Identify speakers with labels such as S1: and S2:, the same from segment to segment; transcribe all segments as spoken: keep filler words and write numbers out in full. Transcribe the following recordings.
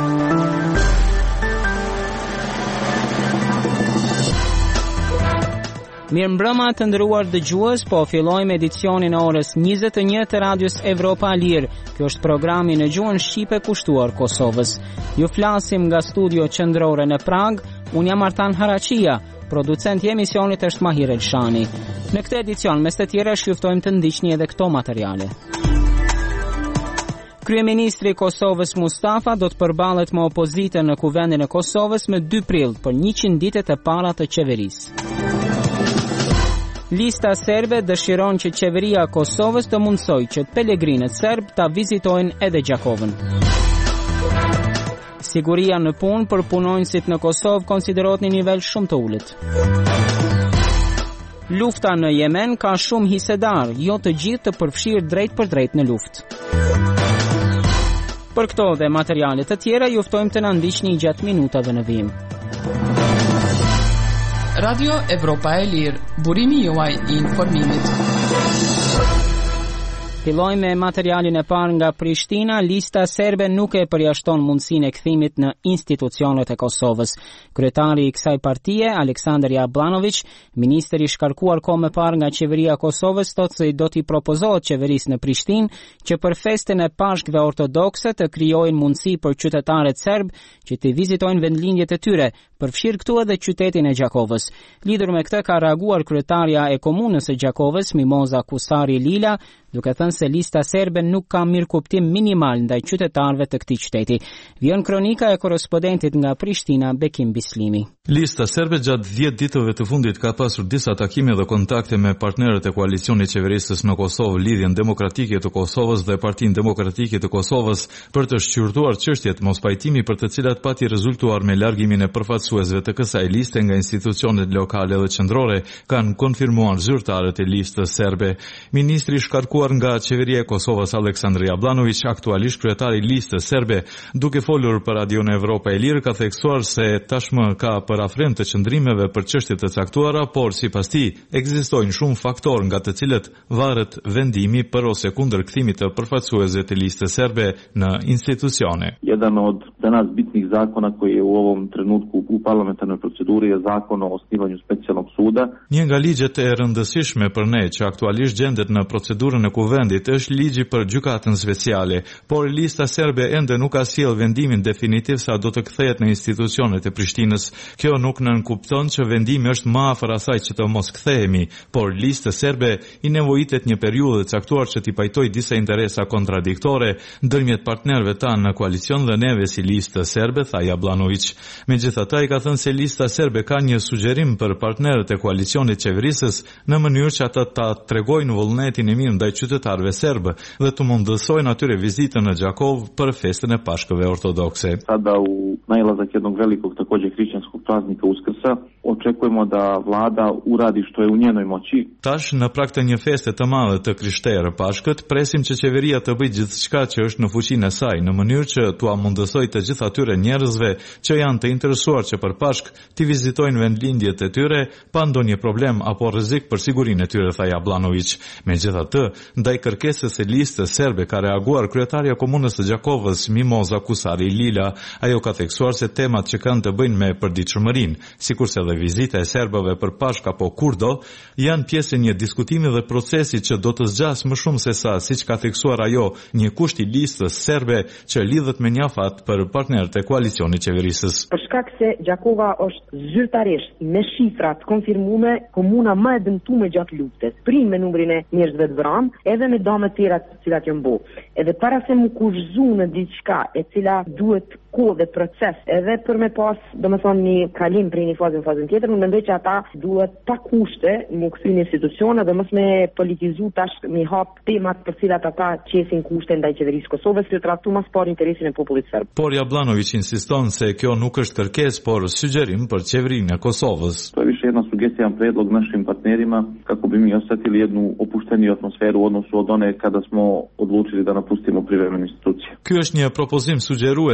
S1: Mirëmbrëma të nderuar dëgjues, po fillojmë edicionin e orës njëzet e një të Radios Evropa Lirë. Kjo është programi në gjuhën shqipe kushtuar Kosovës. Ju flasim nga studio qendrore në Prag. Unë jam Artan Haraqia, producent i emisionit është Mahir Elshani. Në këtë edicion, mes të tjera, shqyrtojmë të ndiqni edhe këto materiale. Kryeministri i Kosovës Mustafa do të përballet me opozitën në Kuvendin e Kosovës me dy prill për njëqind ditët e para të qeverisë. Lista serbe dëshiron që qeveria e Kosovës të mundsojë që pelegrinët serb ta vizitojnë edhe Gjakovën. Siguria në punë për punonjësit në Kosovë konsiderohet në nivel shumë të ulët. Lufta në Yemen ka shumë hisedar, jo të gjithë të përfshirë drejt për drejt në luftë. Për këto dhe materialet të tjera, juftojmë të na ndiqni gjatë minutave në vijim.
S2: Radio Evropa e Lirë, burimi juaj i informimit.
S1: Fillojmë me materialin e parë nga Prishtina. Lista serbe nuk e përjashton mundësinë e kthimit në institucionet e Kosovës. Kryetari i kësaj partie, Aleksandar Jablanović, ministri i shkarkuar kohë më parë nga qeveria e Kosovës, thotë se do t'i propozohet qeverisë në Prishtinë që për festën e Pashkëve ortodokse të krijojnë mundësi për qytetarët serb që të vizitojnë vendlindjet e tyre, përfshirë këtu edhe qytetin e Gjakovës. Lidhur me këtë ka reaguar kryetaria e komunës së Gjakovës, Mimoza Kusari Lila, duke thënë se lista serbe nuk ka mirëkuptim minimal ndaj qytetarëve të këtij qyteti. Vjen kronika e korrespondentit nga Prishtina, Bekim Bislimi.
S3: Lista serbe gjatë dhjetë ditëve të fundit ka pasur disa takime dhe kontakte me partnerët e koalicionit qeverisës në Kosovë, Lidhjen Demokratike të Kosovës dhe Partinë Demokratike të Kosovës për të shqyrtuar çështjet mospajtimi për të cilat pati rezultuar me largimin e përfaqësuesve të kësaj liste nga institucionet lokale dhe qendrore, kanë konfirmuar zyrtarët e listës serbe. Ministri i shkarkuar nga qeveria e Kosovës Aleksandar Jablanović, aktualisht kryetari i listës serbe, duke folur për Radion Evropa e Lirë, ka theksuar se tashmë ka parafrim të qëndrimeve për çështje të caktuara, por sipas tij ekzistojnë shumë faktorë nga të cilët varet vendimi për ose kundër kthimit të përfaqësuesve të listës serbe në institucione.
S4: Jedan od danas bitnih zakona koji je u ovom trenutku u parlamentarnoj proceduri je zakon o osnivanju specijalnog suda.
S3: Një nga ligjet e rëndësishme për ne që aktualisht gjendet në procedurën e kuvendit është ligji për gjykatën speciale, por lista serbe ende nuk ka sjell vendimin definitiv sa do të kthehet në institucionet e Prishtinës. Kjo nuk nënkupton që vendimi është më afër asaj që të mos kthehemi, por lista serbe i nevojitet një periudhë të caktuar që t'i pajtojë disa interesa kontradiktore ndërmjet partnerëve tanë në koalicion dhe neve si listë serbe, tha Jablanović. Megjithatë, ai ka thënë se lista serbe ka një sugjerim për partnerët e koalicionit qeverisës në mënyrë që ata ta tregojnë vullnetin e mirë ndaj qytetarëve serbë dhe të mundësojnë atyre vizitën në Gjakovë për festën e Pashkëve ortodokse.
S4: Sada u nailazak jednog velikog takođe hrišćanskog praznika Uskrsa očekujemo da vlada uradi što je u njenoj moći.
S3: Tash në prag të një feste të madhe të krishterë Pashkët, presim që qeveria të bëjë gjithçka që është në fuqinë e saj në mënyrë që t'ua mundësojë të gjithë atyre njerëzve që janë të interesuar që për Pashk të vizitojnë vendlindjet e tyre pa ndonjë problem apo rrezik për sigurinë e tyre, tha Jablanović. Megjithatë, ndaj kërkesës së listës serbe ka reaguar kryetaria e komunës së Gjakovës, Mimoza Kusari Lila. Ajo ka theksuar se temat që kanë të bëjnë me përditshmërinë, sikurse dhe vizita e serbëve për Pashk apo kurdo, janë pjesë e një diskutimi dhe procesi që do të zgjas më shumë se sa, siç ka theksuar ajo, një kusht i listës serbe që lidhet me një afat për partnerët e koalicionit qeverisës.
S5: Për shkak se Gjakova është zyrtarisht me shifra të konfirmume komuna më e dëmtuar gjatë luftës, prim me numrin e njerëzve të vranë, edhe me dëme të tjera të cilat janë bë. Edhe para se mu kurzu në diçka e cila duhet kohë dhe proces, edhe për me pas, domethënë një kalim prej një fazë në fazën tjetër, unë mendoj që ata duhet pa kushte mu kthy në institucione dhe mos me politizu tash me hap temat për cilat ata qesin kushte ndaj qeverisë Kosovës, që trajtu më së interesin e popullit serb.
S3: Por Jablanović insiston se kjo nuk është kërkesë, por sugjerim për qeverinë e Kosovës.
S4: To je više jedna sugestija, jedan predlog našim partnerima kako bi mi osetili jednu opušteniju atmosferu u odnosu od one kada smo odlučili da napustimo privremenu instituciju.
S3: Ky është një propozim sugjerues ndaj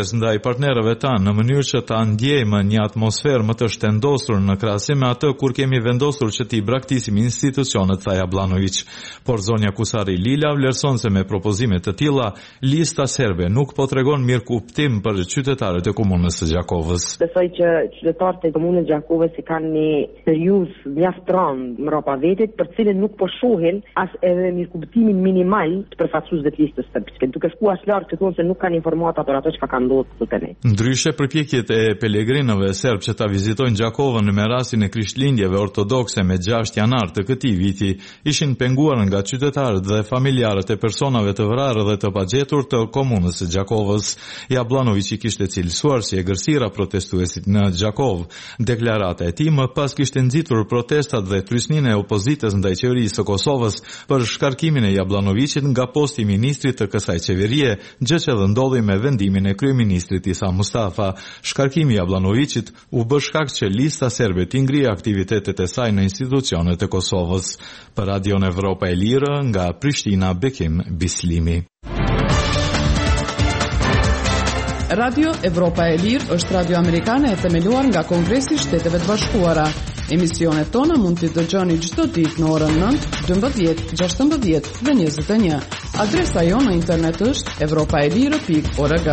S3: partnerëve tanë në mënyrë që ta ndjejmë një atmosferë më të shtendosur në krahasim me atë kur kemi vendosur që t'i braktisim institucionet, tha Jablanović. Por zonja Kusari Lila vlerëson se me propozime të tilla, lista serbe nuk po tregon mirëkuptim për qytetarët e komunës së Gjakovës.
S5: Besoj që qytetarët e komunës Gjakovës i kanë një periudhë mjaft rënd mbrapa vetit, për cilën nuk po shohin as edhe mirëkuptimin minimal të përfaqësuesve të listës sërbëse. Duke shkuar as lart që thonë se nuk kanë informata për ato çka ka ndodhur këtu ne.
S3: Ndryshe, përpjekjet e pelegrinëve serb që ta vizitojnë Gjakovën në rastin e krishtlindjeve ortodokse me gjashtë janar të këtij viti ishin penguar nga qytetarët dhe familjarët e personave të vrarë dhe të pagjetur të komunës së Gjakovës. Jablanović i kishte cilësuar si egërsira protestuesit në Gjakovë. Deklarata e tij më pas kishte nxitur protestat dhe trysninë e opozitës ndaj qeverisë së Kosovës për shkarkimin e Jablanovićit nga posti i ministrit të kësaj qeverie, gjë që dhe ndodhi me vendimin e kryeministrit Isa Mustafa. Shkarkimi i Jablanovićit u bë shkak që lista serbe t'i ngrihej aktivitetet e saj në institucionet e Kosovës. Për Radion Evropa e Lirë, nga Prishtina, Bekim Bislimi.
S2: Radio Evropa e Lirë është radio amerikane e themeluar nga Kongresi i Shteteve të Bashkuara. Emisionet tona mund t'i dëgjoni çdo ditë në orën nëntë, dymbëdhjetë, gjashtëmbëdhjetë dhe njëzet e një. Adresa jonë në internet është evropaelire pikë org.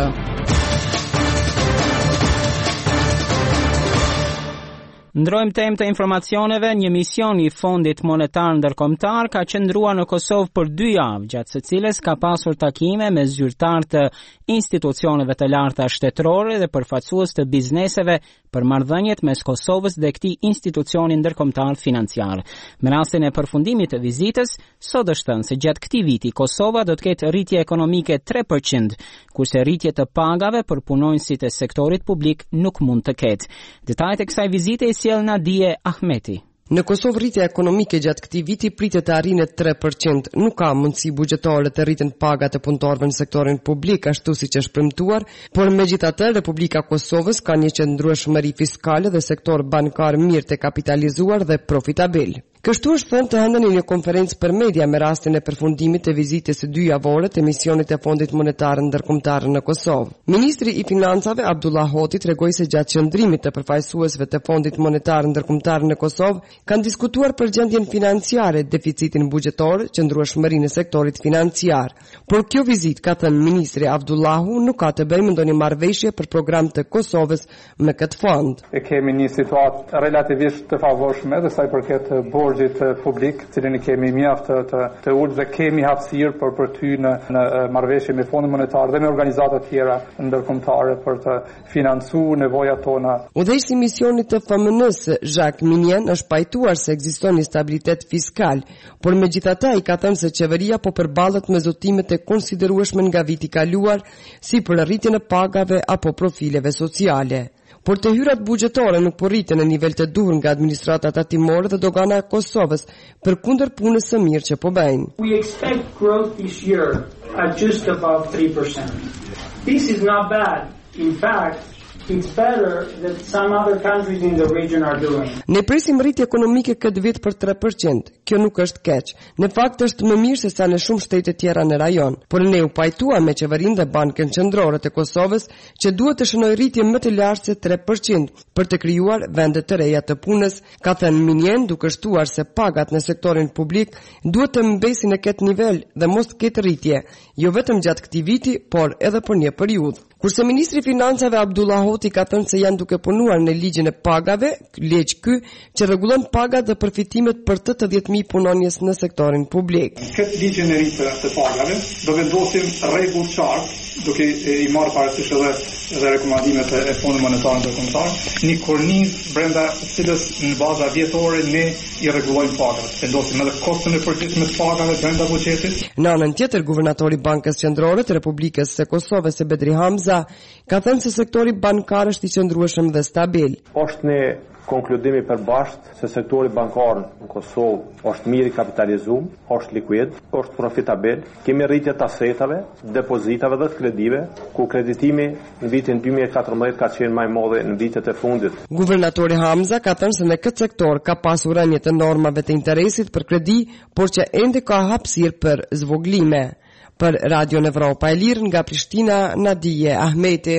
S1: Ndrojmë temë të informacioneve. Një mision i Fondit Monetar Ndërkombëtar ka qëndruar në Kosovë për dy javë, gjatë së cilës ka pasur takime me zyrtar të institucioneve të larta shtetërore dhe përfaqësues të bizneseve për marrëdhëniet mes Kosovës dhe këtij institucioni ndërkombëtar financiar. Me rastin e përfundimit të vizitës, sot është thënë se gjatë këtij viti Kosova do të ketë rritje ekonomike tre përqind, kurse rritje të pagave për punonjësit e sektorit publik nuk mund të ketë. Detajet e kësaj vizite i sjell Nadije Ahmeti.
S6: Në Kosovë rritja ekonomike gjatë këtij viti pritet të arrijë tre përqind. Nuk ka mundësi buxhetare të rriten pagat e punëtorëve në sektorin publik ashtu siç është premtuar, por megjithatë Republika e Kosovës ka një qëndrueshmëri fiskale dhe sektor bankar mirë të kapitalizuar dhe profitabil. Kështu është thënë të hënën në një konferencë për media me rastin e përfundimit të vizitës së dy javore të misionit të Fondit Monetar Ndërkombëtar në Kosovë. Ministri i Financave Abdullah Hoti tregoi se gjatë qëndrimit të përfaqësuesve të Fondit Monetar Ndërkombëtar në Kosovë kanë diskutuar për gjendjen financiare, deficitin buxhetor, qëndrueshmërinë e sektorit financiar. Por kjo vizitë, ka thënë ministri Abdullahu, nuk ka të bëjë me ndonjë marrëveshje për program të Kosovës me këtë fond.
S7: E kemi një situatë relativisht të favorshme dhe sa i përket borxhit publik, cilin i kemi mjaft të, të, të ulët dhe kemi hapësirë për për ty në, në marrëveshje me Fondin Monetar dhe me organizata tjera ndërkombëtare për të financuar nevojat tona.
S6: Udhëheqësi i misionit të F M N-s, Jacques Minien, është pajtuar se ekziston një stabilitet fiskal, por megjithatë ai ka thënë se qeveria po përballet me zotimet e konsiderueshme nga viti i kaluar, si për rritjen e pagave apo profileve sociale. Por të hyrat buxhetore nuk po rriten në nivel të duhur nga administrata tatimore dhe dogana e Kosovës, përkundër punës së mirë që po bëjnë.
S8: We expect growth this year at just above three percent. This is not bad. In fact, it's better than some other countries in the region are doing.
S6: Ne presim rritje ekonomike këtë vit për tre përqind. Kjo nuk është keq. Në fakt është më mirë se sa në shumë shtete tjera në rajon. Por ne u pajtuam me qeverinë dhe Bankën Qendrore të Kosovës që duhet të shënojë rritje më të lartë se tre përqind për të krijuar vende të reja të punës, ka thënë Minien, duke shtuar se pagat në sektorin publik duhet të mbesin në këtë nivel dhe mos të ketë rritje, jo vetëm gjatë këtij viti, por edhe për një periudhë. Kurse ministri i Financave Abdullah Hoti ka thënë se janë duke punuar në ligjin e pagave, ligj ky që rregullon pagat dhe përfitimet për të të dhjetë mijë punonjës në sektorin publik.
S7: Këtë ligjin e ri të pagave do vendosim rregull qartë, duke i marrë parasysh edhe dhe rekomandimet e Fondit Monetar Ndërkombëtar, një kornizë brenda cilës në baza vjetore ne i rregullojmë pagat. Vendosim edhe koston e përgjithshme të pagave brenda buxhetit.
S6: Në anën tjetër, guvernatori i Bankës Qendrore të Republikës së Kosovës, Bedri Hamza, ka thënë se sektori bankar është i qëndrueshëm dhe stabil.
S9: Është një konkludimi përbashkët se sektori bankar në Kosovë është mirë i kapitalizuar, është likuid, është profitabil. Kemi rritje të asetave, depozitave dhe të kredive, ku kreditimi në vitin dy mijë e katërmbëdhjetë ka qenë më i madh në vitet e fundit.
S6: Guvernatori Hamza ka thënë se në këtë sektor ka pasur rënje të normave të interesit për kredi, por që ende ka hapësirë për zvoglime. Për Radio Evropa e Lirë nga Prishtina, Nadije Ahmeti.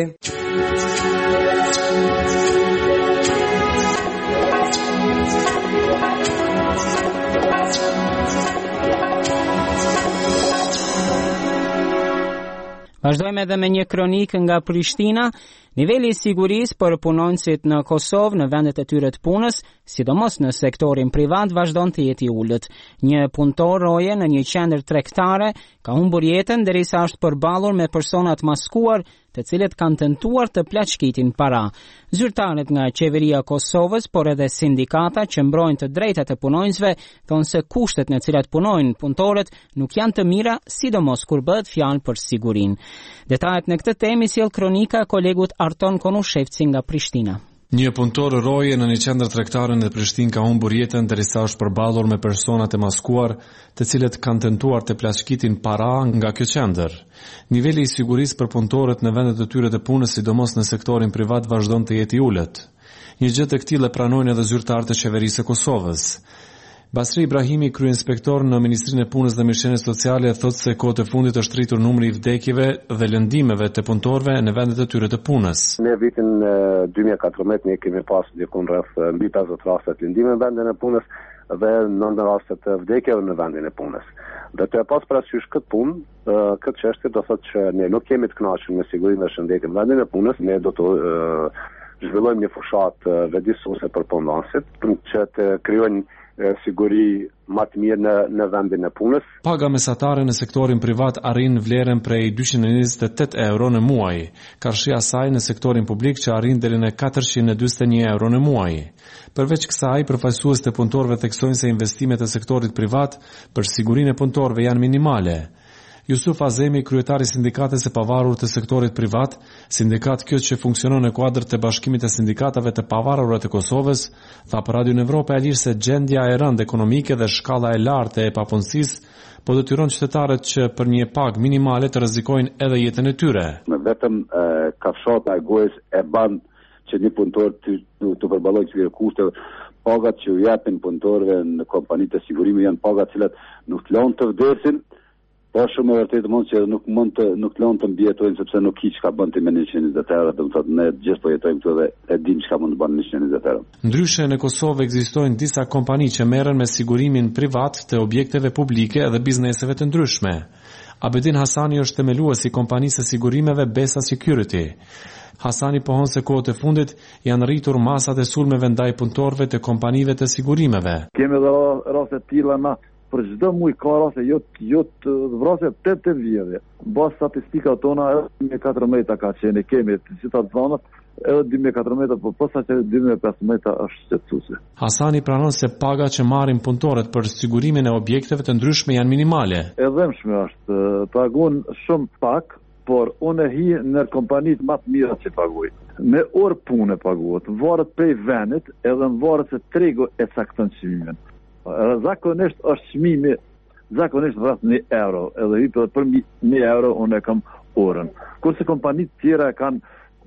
S1: Vazhdojmë edhe me një kronikë nga Prishtina. Niveli i sigurisë për punonjësit në Kosovë në vendet e tyre të punës, sidomos në sektorin privat, vazhdon të jetë i ulët. Një punëtor roje në një qendër tregtare ka humbur jetën derisa është përballur me persona të maskuar, të cilët kanë tentuar të plaçkitin para. Zyrtarët nga qeveria e Kosovës, por edhe sindikata që mbrojnë të drejtat e punonjësve, thonë se kushtet në të cilat punojnë punëtorët nuk janë të mira, sidomos kur bëhet fjalë për sigurinë. Detajet në këtë temë sjell kronika kolegut Arton Konushevci nga Prishtina.
S10: Një punëtor roje në një qendër tregtare në Prishtinë ka humbur jetën derisa është përballur me personat e maskuar, të cilët kanë tentuar të plaçkitin para nga kjo qendër. Niveli i sigurisë për punëtorët në vendet e tyre të punës, sidomos në sektorin privat, vazhdon të jetë i ulët. Një gjë të këtillë pranojnë edhe zyrtarët e qeverisë së Kosovës. Basri Ibrahimi, kryeinspektor në Ministrinë e Punës dhe Mirëqenies Sociale, thotë se kohët e fundit është rritur numri i vdekjeve dhe lëndimeve të punëtorëve në vendet e tyre të punës.
S11: Në vitin dy mijë e katërmbëdhjetë ne kemi pasur diku rreth mbi pesëdhjetë raste të lëndimeve në vendin e punës dhe nëntëdhjetë raste të vdekjeve në vendin e punës. Dhe të pas parasysh këtë punë, këtë çështje do thotë që ne nuk kemi të kënaqur me sigurinë dhe shëndetin në vendin e punës, ne do të zhvillojmë një fushatë vëdësuese për punonësit që të krijojnë siguri më të mirë në, në vendin e punës.
S10: Paga mesatare në sektorin privat arrin vlerën prej dyqind e njëzet e tetë euro në muaj, karshia saj në sektorin publik që arrin deri në katërqind e dyqin e një euro në muaj. Përveç kësaj, përfaqësuesit e punëtorëve theksojnë se investimet e sektorit privat për sigurinë e punëtorëve janë minimale. Jusuf Azemi, kryetari i sindikatës së pavarur të sektorit privat, sindikat kjo që funksionon në kuadër të Bashkimit të Sindikatave të Pavarura të Kosovës, tha për Radio Evropa e Lirë se gjendja e rëndë ekonomike dhe shkalla e lartë e papunësisë po detyron qytetarët që për një pagë minimale të rrezikojnë edhe jetën e tyre.
S11: Me vetëm kafshata e gojës e ban që një punëtor të, të përballojë këtyre kushteve. Pagat që u japin punëtorëve në kompanitë të sigurimit janë paga të cilat nuk lën të vdesin. Po shumë e vërtetë mund që nuk mund të nuk lën të mbjetojnë sepse nuk hiç ka bën ti me njëqind e njëzet euro, do të thotë ne gjithë po jetojmë këtu dhe e dim çka mund të bën njëqind e njëzet euro.
S10: Ndryshe në Kosovë ekzistojnë disa kompani që merren me sigurimin privat të objekteve publike dhe bizneseve të ndryshme. Abedin Hasani është themeluesi i kompanisë së sigurimeve Besa Security. Hasani pohon se kohët e fundit janë rritur masat e sulmeve ndaj punëtorëve të kompanive të sigurimeve.
S12: Kemi edhe raste të tilla na për çdo muaj ka raste jo jo të vrasje tetë vjedhje. Bas statistika tona edhe dy mijë e katërmbëdhjetë ka qenë kemi si ta zonat edhe dy mijë e katërmbëdhjetë po posa që dy mijë e pesëmbëdhjetë është shqetësuese.
S10: Hasani pranon se pagat që marrin punëtorët për sigurimin e objekteve të ndryshme janë minimale.
S12: E dhëmshme është, paguon shumë pak, por unë hi në kompanitë më të mira që paguaj. Me orë pune paguhet, varet prej vendit edhe varet se tregu e cakton çmimin. Zakonisht është çmimi zakonisht rreth një euro, edhe hypë për një euro unë e kam orën. Kurse kompanitë tjera kanë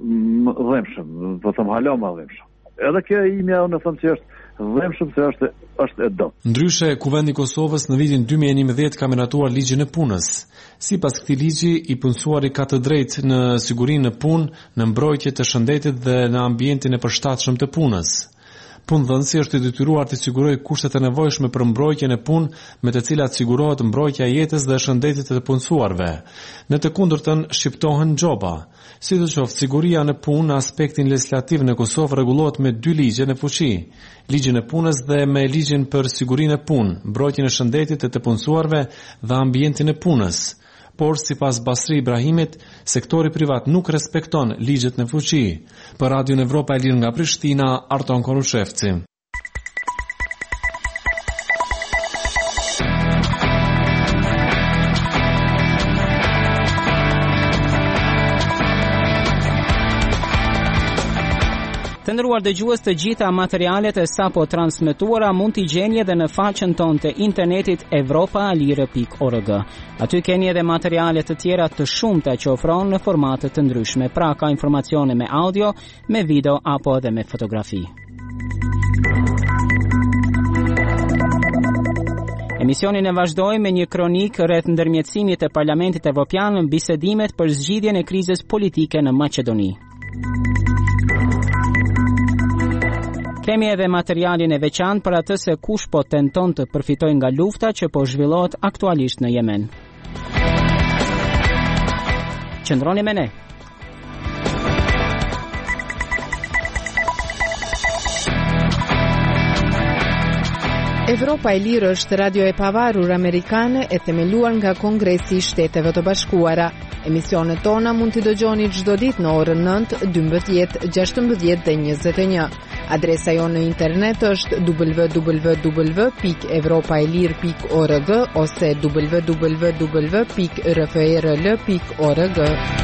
S12: dhëmshëm, po them hala më dhëmshëm. Edhe kjo imja unë them se është dhëmshëm se është është e dop.
S10: Ndryshe, Kuvendi i Kosovës në vitin dy mijë e njëmbëdhjetë ka miratuar ligjin e punës. Sipas këtij ligji, i punësuari ka të drejtë në sigurinë në punë, në mbrojtje të shëndetit dhe në ambientin e përshtatshëm të punës. Punëdhënësi është i detyruar të sigurojë kushtet e nevojshme për mbrojtjen e punë, me të cilat sigurohet mbrojtja e jetës dhe shëndetit të punësuarve. Në të kundërtën shqiptohen gjoba. Sidoqoftë, siguria në punë në aspektin legislativ në Kosovë rregullohet me dy ligje në fuqi: ligjin e punës dhe me ligjin për sigurinë e punë, mbrojtjen e shëndetit të të punësuarve dhe ambientin e punës. Por, sipas Basri Ibrahimit, sektori privat nuk respekton ligjet në fuqi. Për Radio Evropa e Lirë nga Prishtina, Arton Konushevci.
S1: Të nderuar dëgjues, të gjitha materialet e sapo transmetuara mund t'i gjeni edhe në faqen tonë të internetit evropa lirë pikë org. Aty keni edhe materiale të tjera të shumta që ofron në formate të ndryshme, pra ka informacione me audio, me video apo edhe me fotografi. Emisionin e vazhdoi me një kronik rreth ndërmjetësimit të Parlamentit Evropian në bisedimet për zgjidhjen e krizës politike në Maqedoni. Kemi edhe materialin e veçantë për atë se kush po tenton të përfitojë nga lufta që po zhvillohet aktualisht në Yemen. Qëndroni me ne.
S13: Evropa e Lirë është radio e pavarur amerikane e themeluar nga Kongresi i Shteteve të Bashkuara. Emisionet tona mund t'i dëgjoni çdo ditë në orën nëntë, dymbëdhjetë, gjashtëmbëdhjetë dhe njëzet e një. Adresa jonë në internet është w w w pikë evropaelir pikë org ose w w w pikë r f r l pikë org.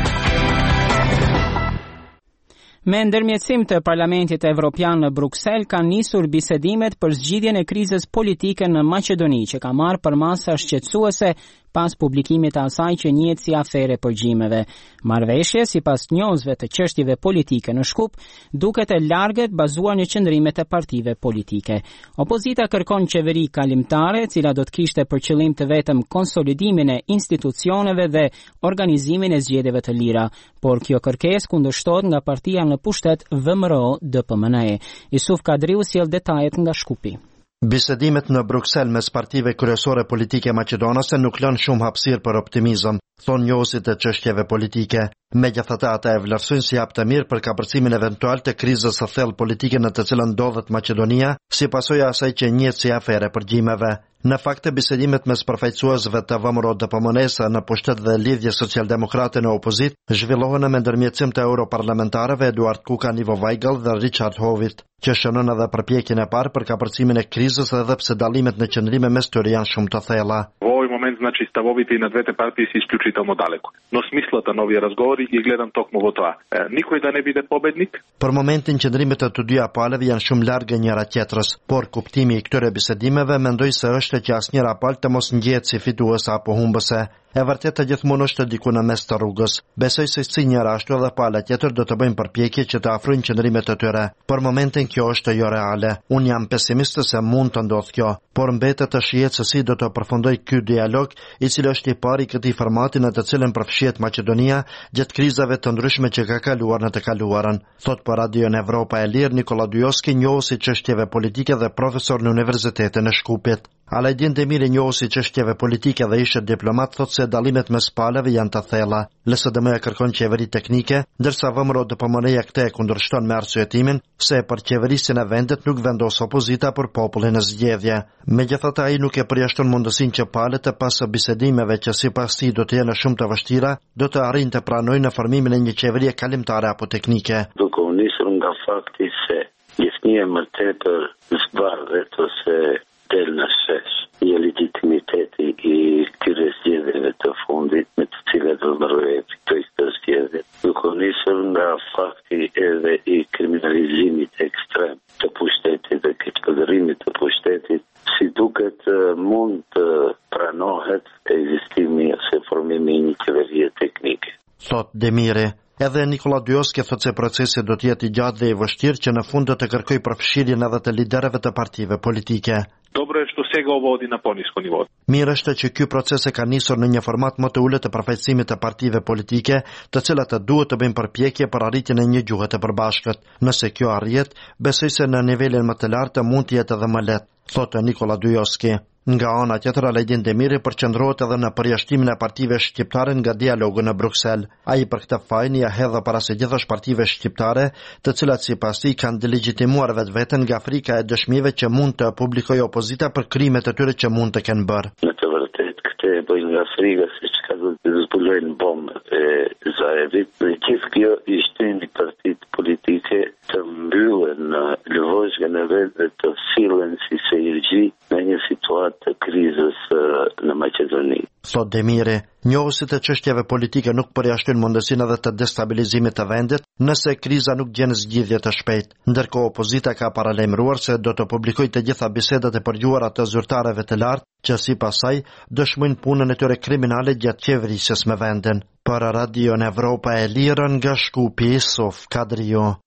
S1: Me ndërmjetësim të Parlamentit Evropian në Bruksel kanë nisur bisedimet për zgjidhjen e krizës politike në Maqedoni, që ka marrë përmasa shqetësuese pas publikimit të asaj që njihet si afere përgjimeve. Marrëveshje, sipas njohësve të çështjeve politike në Shkup, duket e largët bazuar në qëndrimet e partive politike. Opozita kërkon qeveri kalimtare, e cila do të kishte për qëllim të vetëm konsolidimin e institucioneve dhe organizimin e zgjedhjeve të lira, por kjo kërkesë kundërshtohet nga partia në pushtet V M R O D P M N E. Isuf Kadriu sjell detajet nga Shkupi.
S14: Bisedimet në Bruksel mes partive kryesore politike maqedonase nuk lënë shumë hapësirë për optimizëm, thonë njohësit e çështjeve politike. Megjithatë, ata e vlerësojnë si hap të mirë për kapërcimin eventual të krizës së thellë politike në të cilën ndodhet Maqedonia, si pasojë asaj që njihet si afere përgjimeve. Në fakt, bisedimet mes përfaqësuesve të V M R O D P M N E-s në pushtet dhe lidhje socialdemokrate në opozit zhvillohen me ndërmjetësim të europarlamentarëve Eduard Kukan, Ivo Vajgall dhe Richard Howitt, që shënon edhe përpjekjen e parë për kapërcimin e krizës edhe pse dallimet në qëndrime mes tyre janë shumë të thella.
S15: Во овој момент, значи, ставовите и на двете партии се исклучително далеко. Но смислата на овие разговори ги гледам токму во тоа. Никој да не биде победник.
S14: Për momentin qëndrimet e të dyja palëve janë shumë largë njëra tjetrës, por kuptimi i këtyre bisedimeve mendoj se është që asnjëra palë të mos ngjehet si fituese apo humbëse. E vërtetë gjithmonë është diku në mes të rrugës. Besoj se si njëra ashtu edhe pala tjetër do të bëjmë përpjekje që të afrojnë qëndrimet e tyre. Për momentin kjo është jo reale. Unë jam pesimist se mund të ndodhë kjo, por mbetet të shihet se si do të përfundoj ky dialog, i cili është i pari këtij formati në të cilën përfshihet Maqedonia gjatë krizave të ndryshme që ka kaluar në të kaluarën. Thot për Radio Evropa e Lirë Nikola Dujoski, njohësi çështjeve politike dhe profesor në Universitetin e Shkupit. Alajdin Demiri, njohësi çështjeve politike dhe ishte diplomat, thot se dallimet mes palëve janë të thella. L S D M-ja kërkon qeveri teknike, ndërsa V M R O D P M N E këtë e kundërshton me arsyetimin se për qeverisjen e vendit nuk vendos opozita për popullin e zgjedhje. Megjithatë, ai nuk e përjashton mundësinë që palët e pas bisedimeve që sipas tij do të jenë shumë të vështira, do të arrijnë të pranojnë në formimin e një qeverie kalimtare apo teknike.
S16: Duke u nisur nga fakti se gjithnjë më tepër zbardhet ose del në shesh një legitimiteti i këtyre zgjedhjeve të fundit me të cilat do mbërrohet këto zgjedhje. Duke u nisur nga fakti edhe i kriminalizimit ekstrem të pushtetit dhe keqpërdërimit të pushtetit, si duket mund të pranohet ekzistimi ose formimi i një qeverie teknike.
S14: Thot Demiri. Edhe Nikola Dujoski thot se procesi do të jetë i gjatë dhe i vështirë që në fund do të kërkoj përfshirjen edhe të liderëve të partive politike.
S15: Dobro je što сега ovo odi na ponisko nivo.
S14: Mirë është që ky proces e ka nisur në një format më të ulët të përfaqësimit të partive politike, të cilat të duhet të bëjnë përpjekje për arritjen e një gjuhë të përbashkët. Nëse kjo arrihet, besoj se në nivelin më të lartë mund të jetë edhe më lehtë, thotë Nikola Dujoski. Nga ana tjetër, Alajdin Demiri përqendrohet edhe në përjashtimin e partive shqiptare nga dialogu në Bruksel. Ai për këtë faj ia hedh para së gjithësh partive shqiptare, të cilat sipas tij kanë delegitimuar vetveten nga frika e dëshmive që mund të publikojë opozita për krimet e tyre që mund të kenë bërë.
S16: Në të vërtetë këtë e bëjnë nga frika se çka do të zbulojnë bombët e Zaevit. Dhe gjithë kjo i shtyn partitë politike të mbyllen në lëvizjen e vetë të sillen si sejrgji në një situatë të krizës në Maqedoni.
S14: Thot Demiri, njohësit e çështjeve politike nuk përjashtojnë mundësinë edhe të destabilizimit të vendit nëse kriza nuk gjen zgjidhje të shpejtë. Ndërkohë opozita ka paralajmëruar se do të publikojë të gjitha bisedat e përgjuara të zyrtarëve të lartë, që sipas saj dëshmojnë punën e tyre kriminale gjatë qeverisjes me vendin. Për Radio Evropa e Lirë nga Shkupi, Sof Kadrio.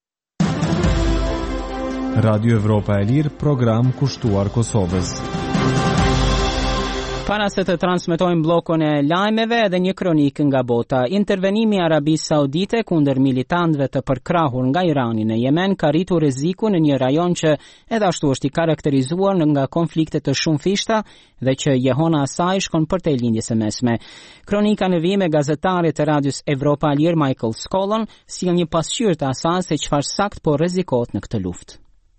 S10: Radio Evropa e Lirë, program kushtuar Kosovës.
S1: Para se të transmetojmë bllokun e lajmeve edhe një kronikë nga bota. Intervenimi i Arabisë Saudite kundër militantëve të përkrahur nga Irani në Yemen ka rritur rrezikun në një rajon që edhe ashtu është i karakterizuar nga konflikte të shumëfishta dhe që jehona asaj shkon përtej lindjes së mesme. Kronika në vijim e gazetarit të Radios Evropa e Lirë Michael Scollon sjell një pasqyrë të asaj se çfarë sakt po rrezikohet në këtë luftë.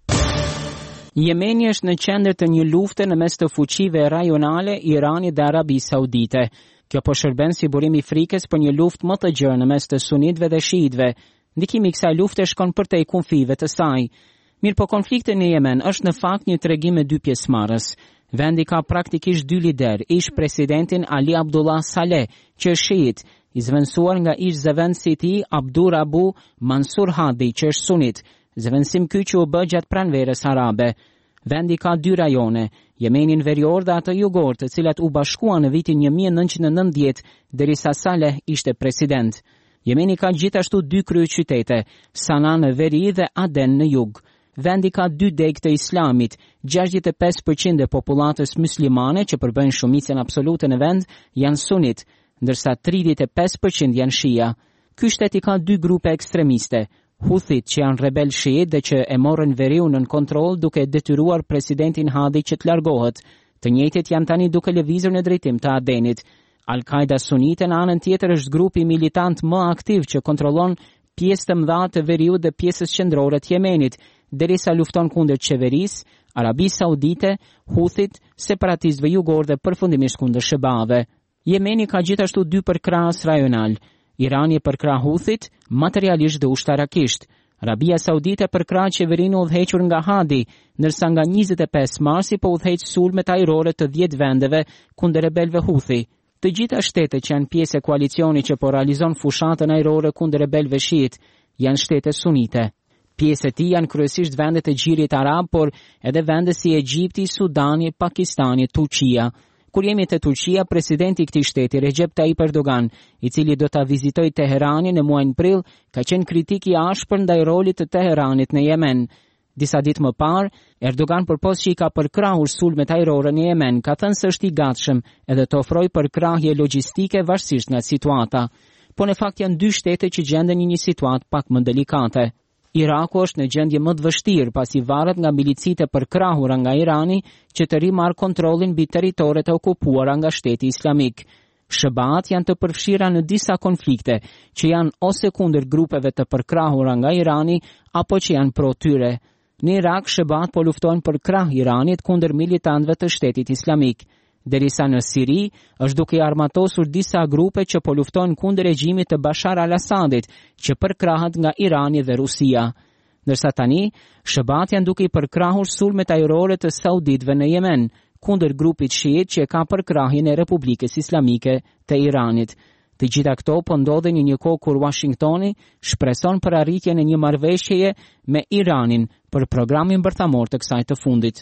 S1: Jemeni është në qendër të një lufte në mes të fuqive rajonale, Irani dhe Arabisë Saudite. Kjo po shërben si burim i frikës për një luftë më të gjerë në mes të sunitëve dhe shiitëve. Ndikimi i kësaj lufte shkon përtej kufive të saj. Mirë po konflikti në Yemen është në fakt një tregim me dy pjesëmarrës. Vendi ka praktikisht dy lider, ish presidentin Ali Abdullah Saleh, që është shiit, i zëvendësuar nga ish zëvendësi i tij Abdur Abu Mansur Hadi, që është sunit. Zëvendësim ky që u bë gjatë pranverës arabe. Vendi ka dy rajone, Yemenin verior dhe atë jugor, të cilat u bashkuan në vitin një mijë e nëntëqind e nëntëdhjetë, derisa Saleh ishte president. Yemeni ka gjithashtu dy kryeqytete, Sana në veri dhe Aden në jug. Vendi ka dy degë të islamit, gjashtëdhjetë e pesë përqind e popullatës muslimane që përbëjnë shumicën absolute në vend janë sunit, ndërsa tridhjetë e pesë përqind janë shia. Ky shtet i ka dy grupe ekstremiste, Huthit që janë rebel shiit dhe që e morën veriun në kontroll duke detyruar presidentin Hadi që të largohet. Të njëjtit janë tani duke lëvizur në drejtim të Adenit. Al-Qaida sunite në anën tjetër është grupi militant më aktiv që kontrollon pjesë të mëdha të veriut dhe pjesës qendrore të Yemenit, derisa lufton kundër qeverisë, Arabisë Saudite, Huthit, separatistëve jugor dhe përfundimisht kundër shebave. Yemeni ka gjithashtu dy përkrahës rajonal. Irani e përkrah Huthit, materialisht dhe ushtarakisht. Arabia Saudite përkrah qeverinë udhëhequr nga Hadi, ndërsa nga njëzet e pesë marsi po udhëheq sulmet ajrore të dhjetë vendeve kundër rebelëve Huthi. Të gjitha shtetet që janë pjesë e koalicioni që po realizon fushatën ajrore kundër rebelëve shiit janë shtete sunite. Pjesë e tij janë kryesisht vendet e Gjirit Arab, por edhe vende si Egjipti, Sudani, Pakistani, Turqia. Kur jemi te Turqia, presidenti i këtij shteti, Recep Tayyip Erdogan, i cili do ta vizitojë Teheranin në muajin prill, ka qenë kritik i ashpër ndaj rolit të Teheranit në Yemen. Disa ditë më parë, Erdogan përpos që i ka përkrahur sulmet ajrore në Yemen, ka thënë se është i gatshëm edhe të ofrojë përkrahje logjistike varësisht nga situata. Po në fakt janë dy shtete që gjenden në një situatë pak më delikate. Iraku është në gjendje më të vështirë pasi varet nga milicitë e përkrahura nga Irani që të rimarr kontrollin mbi territoret e okupuara nga Shteti Islamik. Shëbat janë të përfshira në disa konflikte që janë ose kundër grupeve të përkrahura nga Irani apo që janë pro tyre. Në Irak, shëbat po luftojnë për krah Iranit kundër militantëve të Shtetit Islamik. Derisa në Siri është duke i armatosur disa grupe që po luftojnë kundër regjimit të Bashar al-Assadit, që përkrahet nga Irani dhe Rusia. Ndërsa tani, shëbat janë duke i përkrahur sulmet ajrore të sauditëve në Yemen, kundër grupit shiit që ka përkrahjen e Republikës Islamike të Iranit. Të gjitha këto po ndodhen në një kohë kur Washingtoni shpreson për arritjen e një marrëveshjeje me Iranin për programin bërthamor të kësaj të fundit.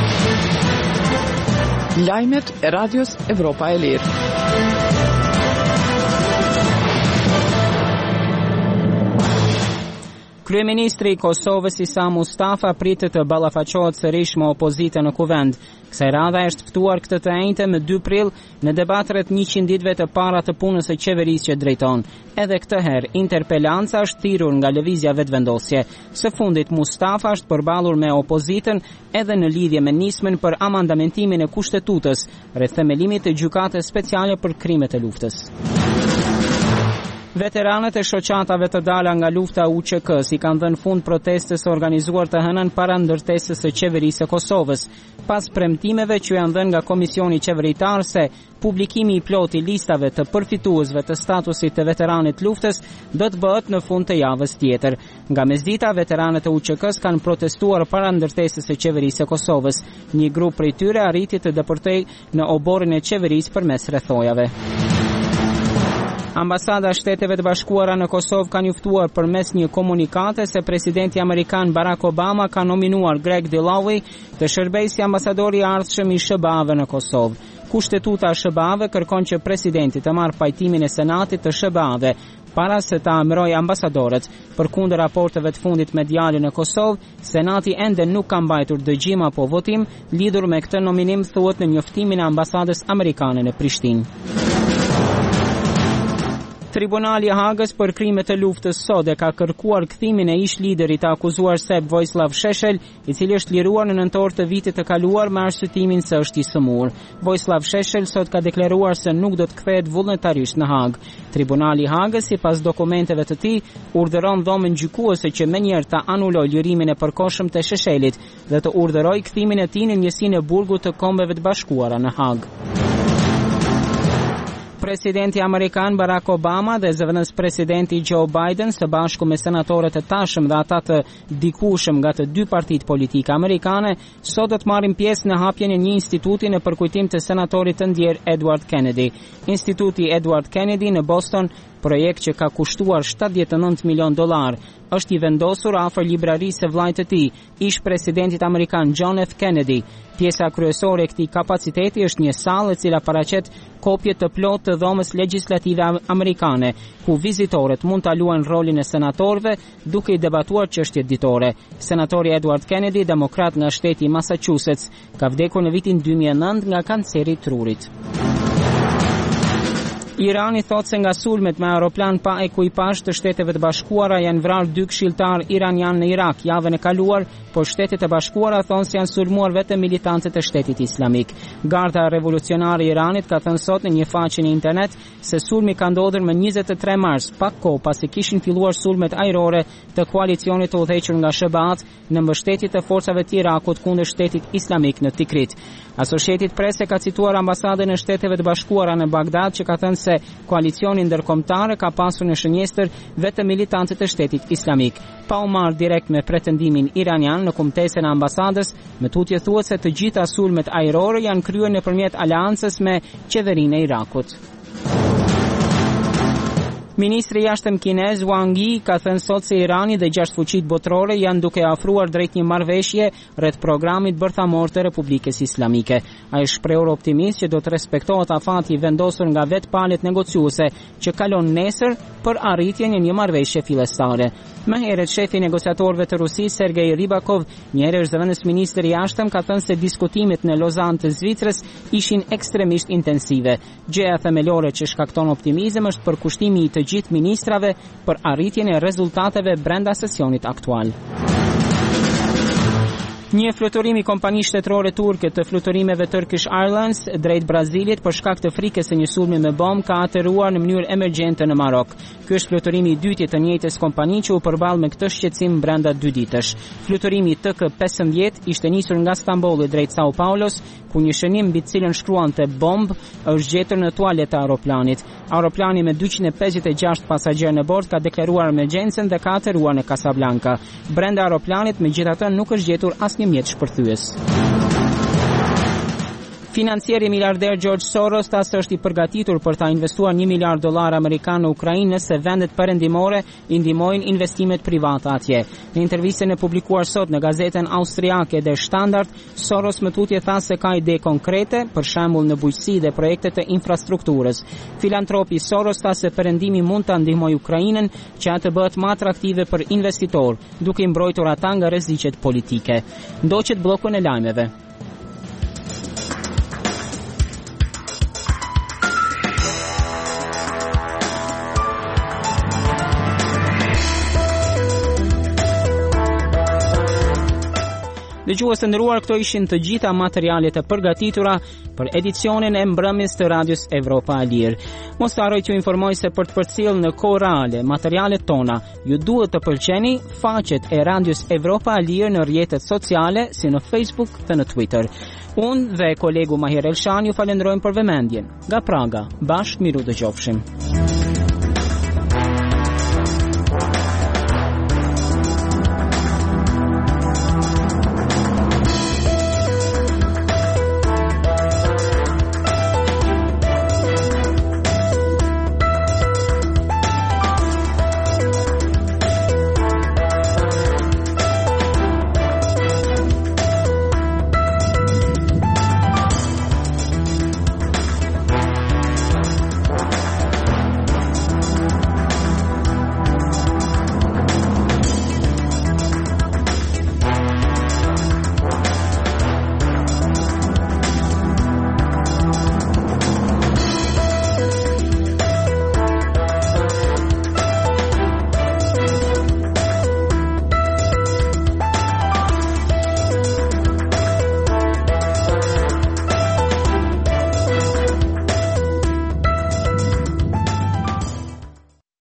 S2: Lajmet e Radios Evropa e Lirë.
S1: Kryeministri i Kosovës Isa Mustafa pritet të ballafaqohet sërish me opozitën në kuvend. Kësaj radhe është ftuar këtë të njëjtë më dy prill në debat rreth njëqind ditëve të para të punës së qeverisë që drejton. Edhe këtë herë interpelanca është thirrur nga lëvizja vetëvendosje. Së fundit Mustafa është përballur me opozitën edhe në lidhje me nismën për amandamentimin e kushtetutës rreth themelimit të gjykatës speciale për krimet e luftës. Veteranët e shoqatave të dala nga lufta U Q K si kanë dhënë fund protestës organizuar të hënën para ndërtesës së qeverisë së Kosovës, pas premtimeve që janë dhënë nga Komisioni Qeveritar se publikimi i plot i listave të përfituesve të statusit të veteranit luftës do të bëhet në fund të javës tjetër. Nga mesdita, veteranët e U Q K-s kanë protestuar para ndërtesës së qeverisë së Kosovës. Një grup prej tyre arriti të deportojë në oborin e qeverisë përmes rrethojave. Ambasada e Shteteve të Bashkuara në Kosovë ka njoftuar përmes një komunikate se presidenti amerikan Barack Obama ka nominuar Greg Dilloway të shërbejë si ambasador i ardhshëm i S B A-ve në Kosovë. Kushtetuta e S B A-ve kërkon që presidenti të marrë pajtimin e Senatit të S B A-ve Para se ta emërojë ambasadorët përkundër raporteve të fundit mediale në Kosovë, Senati ende nuk ka mbajtur dëgjim apo votim lidhur me këtë nominim, thuhet në njoftimin e ambasadës amerikane në Prishtinë. Tribunali i Hagës për krimet e luftës sot e ka kërkuar kthimin e ish liderit të akuzuar serb Vojislav Šešelj, i cili është liruar në nëntor të vitit të kaluar me arsyetimin se është i sëmur. Vojislav Šešelj sot ka deklaruar se nuk do të kthehet vullnetarisht në Hagë. Tribunali i Hagës, sipas dokumenteve të tij, urdhëron dhomën gjykuese që menjëherë ta anulojë lirimin e përkohshëm të Šešelit dhe të urdhërojë kthimin e tij në njësinë e burgut të Kombeve të Bashkuara në Hagë. Presidenti Amerikan Barack Obama dhe zëvendës presidenti Joe Biden së bashku me senatorët e tashëm dhe ata të dikushëm nga të dy partitë politike amerikane sot do të marrin pjesë në hapjen e një instituti në përkujtim të senatorit të ndjer Edward Kennedy. Instituti Edward Kennedy në Boston, projekt që ka kushtuar shtatëdhjetë e nëntë milion dollar, është i vendosur afër librarisë së vllajt të tij, ish presidentit amerikan John F. Kennedy. Pjesa kryesore e këtij kapaciteti është një sallë e cila paraqet kopje të plotë të dhomës legjislative amerikane, ku vizitorët mund ta luajnë rolin e senatorëve duke i debatuar çështjet ditore. Senatori Edward Kennedy, demokrat nga shteti i Massachusetts, ka vdekur në vitin dy mijë e nëntë nga kanceri i trurit. Irani thot se nga sulmet me aeroplan pa ekuipazh të Shteteve të Bashkuara janë vrarë dy këshilltar iranian në Irak javën e kaluar, por Shtetet e Bashkuara thonë se janë sulmuar vetëm militantët e Shtetit Islamik. Garda Revolucionare e Iranit ka thënë sot në një faqe në internet se sulmi ka ndodhur më njëzet e tre mars, pak kohë pasi kishin filluar sulmet ajrore të koalicionit të udhëhequr nga S B A-t në mbështetje të forcave të Irakut kundër Shtetit Islamik në Tikrit. Associated Press e ka cituar ambasadën e Shteteve të Bashkuara në Bagdad që ka thënë se koalicioni ndërkombëtar ka pasur në shënjestër vetëm militantët e Shtetit Islamik. Pa u marrë direkt me pretendimin iranian në kumtesën e ambasadës, me tutje thuhet se të gjitha sulmet ajrore janë kryer nëpërmjet aleancës me qeverinë e Irakut. Ministri i jashtëm kinez Wang Yi ka thënë sot se Irani dhe gjashtë fuqitë botërore janë duke afruar drejt një marrëveshje rreth programit bërthamor të Republikës Islamike. Ai shprehur optimist që do të respektohet afati i vendosur nga vetë palët negociuese që kalon nesër për arritjen e një marrëveshje fillestare. Më herët shefi i negociatorëve të Rusisë Sergej Rybakov, një herë zëvendës ministri i jashtëm, ka thënë se diskutimet në Lozan të Zvicrës ishin ekstremisht intensive. Gjëja themelore që shkakton optimizëm është përkushtimi i të gjithë ministrave për arritjen e rezultateve brenda sesionit aktual. Një fluturim i kompanisë shtetërore turke të fluturimeve Turkish Airlines drejt Brazilit për shkak të frikës së një sulmi me bombë ka aterruar në mënyrë emergjente në Marok. Ky është fluturimi i dytë të njëjtës kompani që u përball me këtë shqetësim brenda dy ditësh. Fluturimi T K pesëmbëdhjetë ishte nisur nga Stambolli drejt Sao Paulos, ku një shënim mbi të cilën shkruante bomb është gjetur në tualet të aeroplanit. Aeroplani me dyqind e pesëdhjetë e gjashtë pasagerë në bord ka deklaruar emergjencën dhe ka aterruar në Casablanca. Brenda aeroplanit megjithatë nuk është gjetur asnjë mjet shpërthyes. Financieri miliarder George Soros tas është i përgatitur për ta investuar një miliard dollar amerikan në Ukrainë nëse vendet perëndimore i ndihmojnë investimet private atje. Në intervistën e publikuar sot në gazetën austriake Der Standard, Soros më tutje tha se ka ide konkrete, për shembull në bujqësi dhe projekte të infrastrukturës. Filantropi Soros tha se perëndimi mund ta ndihmojë Ukrainën që atë bëhet më atraktive për investitor, duke i mbrojtur ata nga rreziqet politike. Ndoqet bllokun e lajmeve. Dëgjues të nderuar, këto ishin të gjitha materialet e përgatitura për edicionin e mbrëmjes të Radios Evropa e Lirë. Mos harroj t'ju informoj se për të përcjellë në kohë reale materialet tona, ju duhet të pëlqeni faqet e Radios Evropa e Lirë në rrjetet sociale si në Facebook dhe në Twitter. Unë dhe kolegu Mahir Elshani ju falenderojmë për vëmendjen. Nga Praga, bashkë miru dëgjofshim.